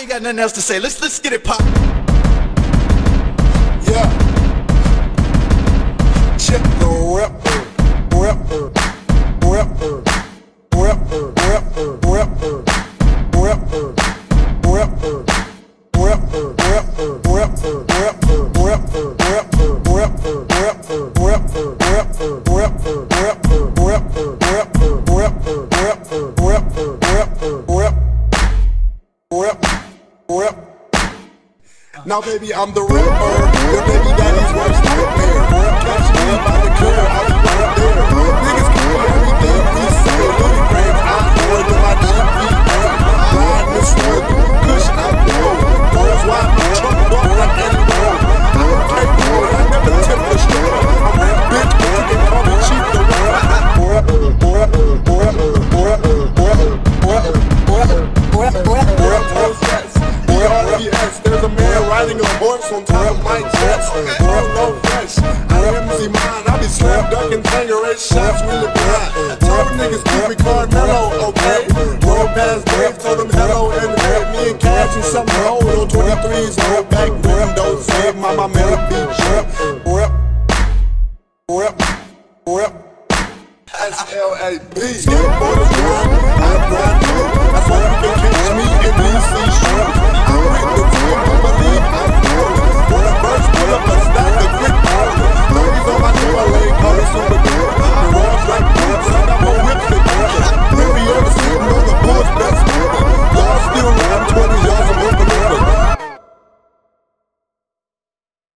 ain't got nothing else to say. Let's get it pop. Yeah. Check the rapper. Now baby, I'm the rapper. Your baby daddy's worst nightmare. Catch me by the curb, I'll be right there. Niggas keep everything we say. Little friends, I'm more than my DP. Ride this road, push out the road. Goes wide, my truck walk like any road. I'm a K-boy, I never tip the straw. I'm that bitch, but you can call me Chief the Yes, there's a man riding a horse on top of my chest. No fresh, I MC mine. I be slam dunking, Tangerine shots really blind. Told niggas keep me Carmelo, okay? Roll past Dave, told them hello and hey. Me and Cash and something old on 23s. Roll back windows, save my man a beat trip. S-L-A-B. Skateboarders run, I grind through. That's why you can catch me in DC shoes.